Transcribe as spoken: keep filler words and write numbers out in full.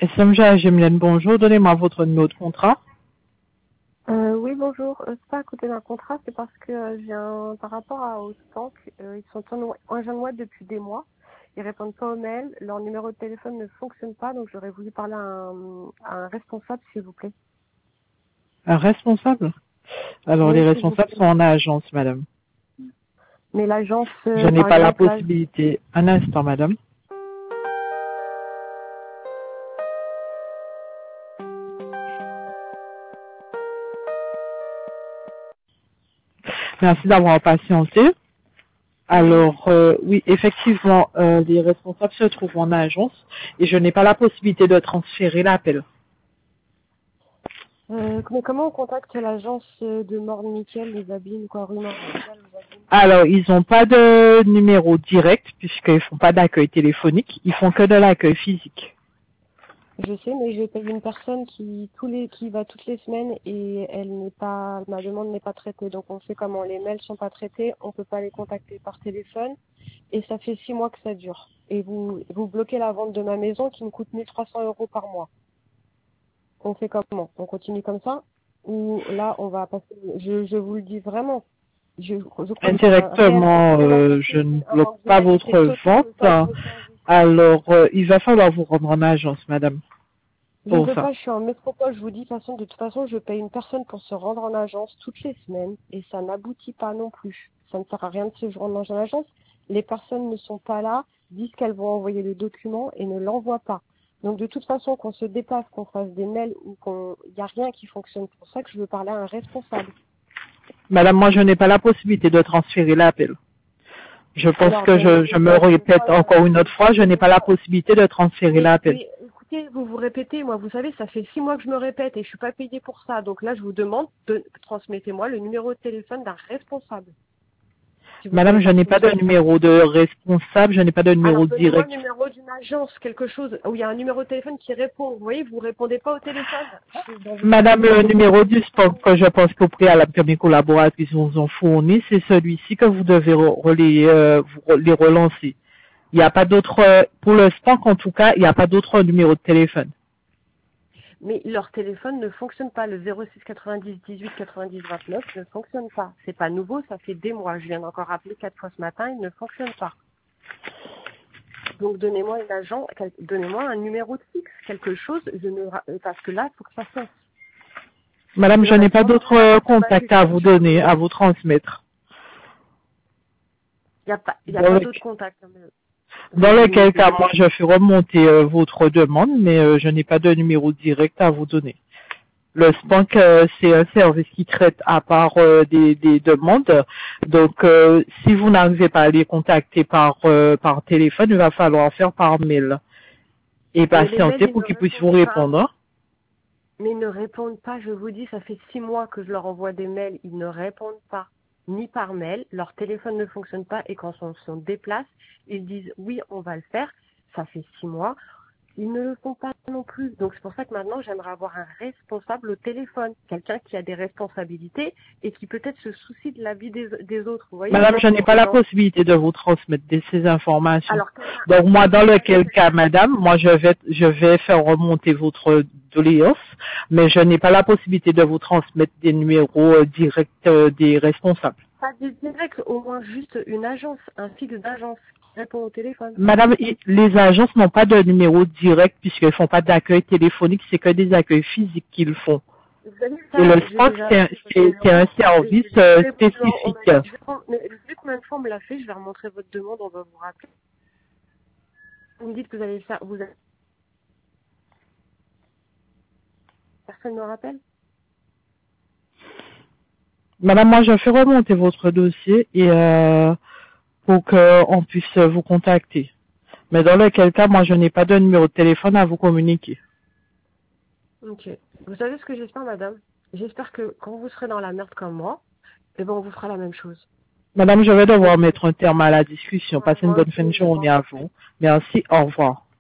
S M G Gemlen, bonjour. Donnez-moi votre numéro de contrat. Euh, oui, bonjour. Euh, c'est pas à côté d'un contrat, c'est parce que euh, j'ai un, par rapport à Ostbank, euh, ils sont en en de moi depuis des mois. Ils répondent pas aux mails, leur numéro de téléphone ne fonctionne pas, donc j'aurais voulu parler à un, à un responsable, s'il vous plaît. Un responsable? Alors, les Oui, s'il vous responsables plaît. sont en agence, madame. Mais l'agence, Je euh, n'ai par pas la exemple, là, possibilité. Un instant, madame. Merci d'avoir patienté. oui. Alors, euh, oui, effectivement, euh, les responsables se trouvent en agence et je n'ai pas la possibilité de transférer l'appel. Euh, mais comment on contacte l'agence euh, de Mort-Nickel, les Abîmes, quoi, rue Mort-Nickel, les Abîmes? Alors, ils n'ont pas de numéro direct puisqu'ils font pas d'accueil téléphonique. Ils font que de l'accueil physique. Je sais, mais je paye une personne qui tous les qui va toutes les semaines et elle n'est pas ma demande n'est pas traitée. Donc on sait comment les mails sont pas traités, on peut pas les contacter par téléphone et ça fait six mois que ça dure. Et vous vous bloquez la vente de ma maison qui me coûte mille trois cents euros par mois. On fait comment? On continue comme ça ou là on va passer? Je je vous le dis vraiment. Je je crois que j'ai un réel Indirectement, problème avec euh, votre je ne téléphone, un bloque manque pas d'humanité votre totale de part de vente. votre service. Alors, euh, il va falloir vous rendre en agence, madame, Je ne pour peux ça. pas, je suis en métropole, je vous dis, de toute façon, de toute façon, je paye une personne pour se rendre en agence toutes les semaines et ça n'aboutit pas non plus. Ça ne sert à rien de se rendre en agence. Les personnes ne sont pas là, disent qu'elles vont envoyer le document et ne l'envoient pas. Donc de toute façon, qu'on se déplace, qu'on fasse des mails ou qu'on, il n'y a rien qui fonctionne. C'est pour ça que je veux parler à un responsable. Madame, moi, je n'ai pas la possibilité de transférer l'appel. Je pense Alors, que ben, je, je me donnez-moi, répète donnez-moi, encore une autre fois, je n'ai pas la donnez-moi. possibilité de transférer Oui, l'appel. oui, écoutez, vous vous répétez, moi, vous savez, ça fait six mois que je me répète et je suis pas payée pour ça. Donc là, je vous demande de transmettez-moi le numéro de téléphone d'un responsable. Si vous Madame, savez je pas n'ai qui pas je de suis. numéro de responsable, je n'ai pas de Alors, numéro donnez-moi le direct. numéro d'une agence, quelque chose où il y a un numéro de téléphone qui répond. Vous voyez, vous répondez pas au téléphone. Je- Dans vos Madame, services, le vous répondez numéro au du téléphone. sport que je pense qu'au préalable que mes collaboratrices vous ont fourni, c'est celui-ci que vous devez re- relayer, euh, vous re- les relancer. Il n'y a pas d'autre, euh, pour le sport en tout cas, il n'y a pas d'autre numéro de téléphone. Mais leur téléphone ne fonctionne pas. Le zéro six quatre-vingt-dix dix-huit quatre-vingt-dix vingt-neuf ne fonctionne pas. C'est pas nouveau, ça fait des mois. Je viens d'encore rappeler quatre fois ce matin, il ne fonctionne pas. Donc donnez-moi une agent, quel- donnez-moi un numéro de fixe, quelque chose, je ne ra- euh, parce que là, il faut que ça cesse. Madame, Il je en n'ai reste pas pas beaucoup d'autre là euh, parce que ma contact à gestion, vous je suis donner, à désolée. vous transmettre. Il n'y a pas, il y a Dans, pas le, d'autres contacts. hein, mais dans Vous, vous me lequel cas, donnez. moi, je fais remonter euh, votre demande, mais euh, je n'ai pas de numéro direct à vous donner. Le Spank, euh, c'est un service qui traite à part euh, des, des demandes. Donc, euh, si vous n'arrivez pas à les contacter par euh, par téléphone, il va falloir faire par mail et Mais les mails, patienter ils pour ne qu'ils puissent répondent vous pas. répondre. Mais ils ne répondent pas, je vous dis, ça fait six mois que je leur envoie des mails, ils ne répondent pas. Ni par mail, leur téléphone ne fonctionne pas et quand on se déplace, ils disent oui, on va le faire. Ça fait six mois. Ils ne le font pas non plus. Donc c'est pour ça que maintenant j'aimerais avoir un responsable au téléphone, quelqu'un qui a des responsabilités et qui peut-être se soucie de la vie des, des autres. Vous voyez, Madame, moi je n'ai pour pas des la gens. possibilité de vous transmettre de ces informations. Alors quelqu'un, Donc, moi, vous dans savez, lequel cas, madame, moi, je vais je vais faire remonter votre doléance, mais je n'ai pas la possibilité de vous transmettre des numéros euh, directs euh, des responsables. pas du direct, au moins juste une agence, un fixe d'agence qui répond au téléphone. Madame, i- les agences n'ont pas de numéro direct puisqu'elles font pas d'accueil téléphonique, c'est que des accueils physiques qu'ils font. Vous savez Et le ça, j'ai spot, déjà c'est un, appelé votre c'est- c'est un numéro. Et service j'ai euh, demandé votre numéro. On m'a spécifique. dit, je vais prendre- mais vous savez combien de fois on me l'a fait? Je vais remontrer votre demande, on va vous rappeler. Vous me dites que vous allez le faire. Vous avez... Personne ne rappelle? Madame, moi, je fais remonter votre dossier et euh, pour qu'on puisse vous contacter. Mais dans lequel cas, moi, je n'ai pas de numéro de téléphone à vous communiquer. Ok. Vous savez ce que j'espère, madame? J'espère que quand vous serez dans la merde comme moi, eh ben, on vous fera la même chose. Madame, je vais Donc, devoir mettre un terme à la discussion. ouais, Passez une moi bonne aussi, fin de je journée pense. à vous. Merci, au revoir.